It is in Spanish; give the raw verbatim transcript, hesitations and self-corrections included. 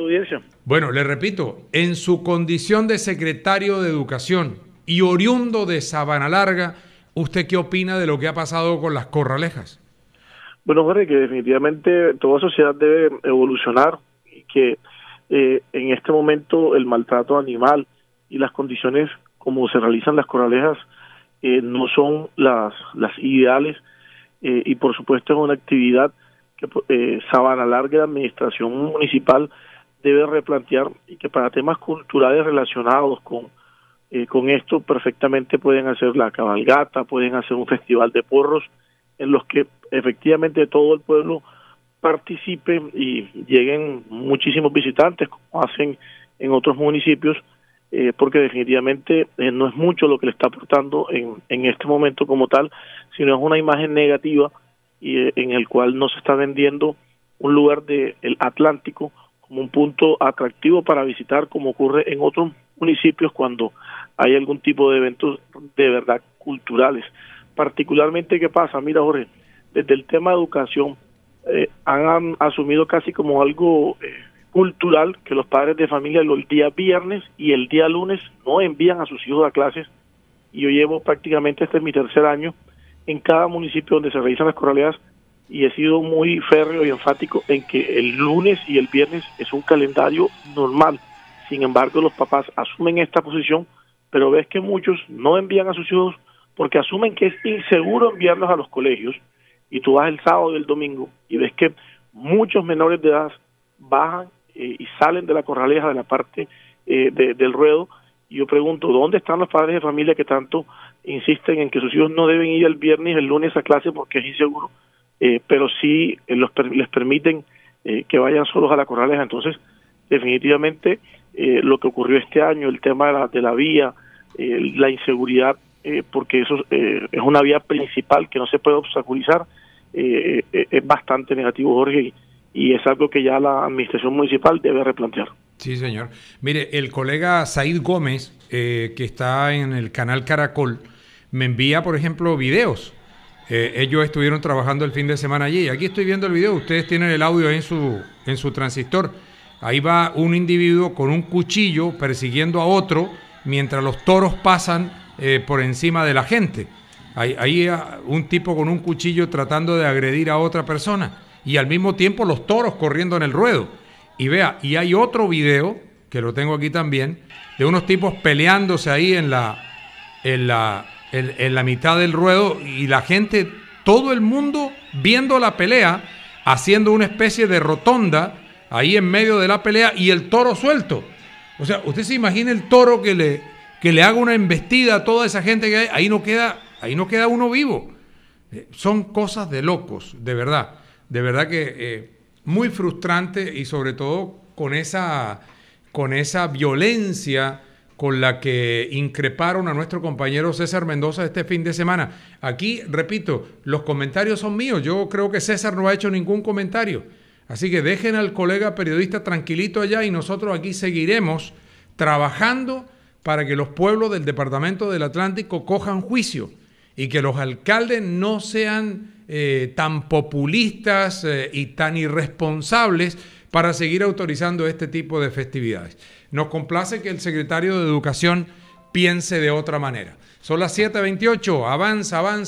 audiencia. Bueno, le repito, en su condición de secretario de Educación y oriundo de Sabana Larga, ¿usted qué opina de lo que ha pasado con las Corralejas? Bueno, Jorge, que definitivamente toda sociedad debe evolucionar y que eh, en este momento el maltrato animal y las condiciones como se realizan las Corralejas eh, no son las, las ideales eh, y por supuesto es una actividad que eh, Sabana Larga, la administración municipal, debe replantear y que para temas culturales relacionados con, eh, con esto perfectamente pueden hacer la cabalgata, pueden hacer un festival de porros en los que efectivamente todo el pueblo participe y lleguen muchísimos visitantes como hacen en otros municipios, eh, porque definitivamente eh, no es mucho lo que le está aportando en, en este momento como tal, sino es una imagen negativa y eh, en el cual no se está vendiendo un lugar del Atlántico como un punto atractivo para visitar, como ocurre en otros municipios cuando hay algún tipo de eventos de verdad culturales. Particularmente, ¿qué pasa? Mira, Jorge, desde el tema de educación eh, han, han asumido casi como algo eh, cultural que los padres de familia los días viernes y el día lunes no envían a sus hijos a clases, y yo llevo prácticamente, este es mi tercer año, en cada municipio donde se realizan las corralejas, y he sido muy férreo y enfático en que el lunes y el viernes es un calendario normal. Sin embargo, los papás asumen esta posición, pero ves que muchos no envían a sus hijos porque asumen que es inseguro enviarlos a los colegios, y tú vas el sábado y el domingo y ves que muchos menores de edad bajan eh, y salen de la corraleja, de la parte eh, de, del ruedo, y yo pregunto, ¿dónde están los padres de familia que tanto insisten en que sus hijos no deben ir el viernes y el lunes a clase porque es inseguro, eh, pero sí eh, los, les permiten eh, que vayan solos a la corraleja? Entonces, definitivamente, eh, lo que ocurrió este año, el tema de la, de la vía, eh, la inseguridad, Eh, porque eso eh, es una vía principal que no se puede obstaculizar, eh, eh, es bastante negativo, Jorge, y, y es algo que ya la administración municipal debe replantear. Sí, señor. Mire, el colega Said Gómez, eh, que está en el canal Caracol, me envía, por ejemplo, videos. Eh, ellos estuvieron trabajando el fin de semana allí. Aquí estoy viendo el video, ustedes tienen el audio ahí en su, en su transistor. Ahí va un individuo con un cuchillo persiguiendo a otro mientras los toros pasan Eh, por encima de la gente. Hay, hay un tipo con un cuchillo tratando de agredir a otra persona y al mismo tiempo los toros corriendo en el ruedo. Y vea, y hay otro video, que lo tengo aquí también, de unos tipos peleándose ahí en la, en la, en, en la mitad del ruedo, y la gente, todo el mundo viendo la pelea, haciendo una especie de rotonda ahí en medio de la pelea, y el toro suelto. O sea, usted se imagina el toro que le que le haga una embestida a toda esa gente que hay, ahí no queda, ahí no queda uno vivo. Eh, son cosas de locos, de verdad, de verdad que eh, muy frustrante, y sobre todo con esa, con esa violencia con la que increparon a nuestro compañero César Mendoza este fin de semana. Aquí, repito, los comentarios son míos, yo creo que César no ha hecho ningún comentario, así que dejen al colega periodista tranquilito allá, y nosotros aquí seguiremos trabajando para que los pueblos del Departamento del Atlántico cojan juicio y que los alcaldes no sean eh, tan populistas eh, y tan irresponsables para seguir autorizando este tipo de festividades. Nos complace que el secretario de Educación piense de otra manera. Son las siete veintiocho, avanza, avanza.